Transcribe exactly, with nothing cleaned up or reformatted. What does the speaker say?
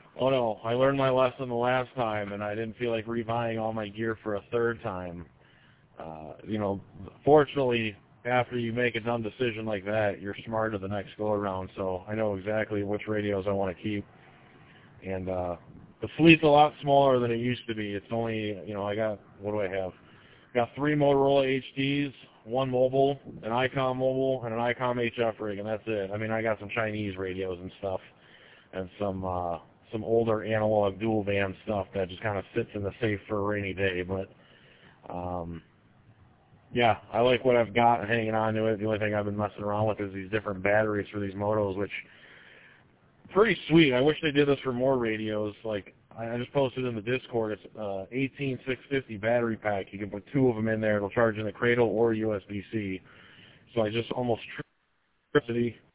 Oh no, I learned my lesson the last time, and I didn't feel like rebuying all my gear for a third time. Uh, you know, fortunately, after you make a dumb decision like that, you're smarter the next go around. So I know exactly which radios I want to keep, and uh, the fleet's a lot smaller than it used to be. It's only, you know, I got, what do I have? I got three Motorola H Ds, one mobile, an ICOM mobile, and an ICOM H F rig, and that's it. I mean, I got some Chinese radios and stuff, and some uh, some older analog dual band stuff that just kind of sits in the safe for a rainy day. But um, yeah, I like what I've got hanging on to it. The only thing I've been messing around with is these different batteries for these motos, which pretty sweet. I wish they did this for more radios. Like, I just posted in the Discord, it's uh, eighteen six fifty battery pack. You can put two of them in there. It'll charge in the cradle or U S B C. So I just almoed electricity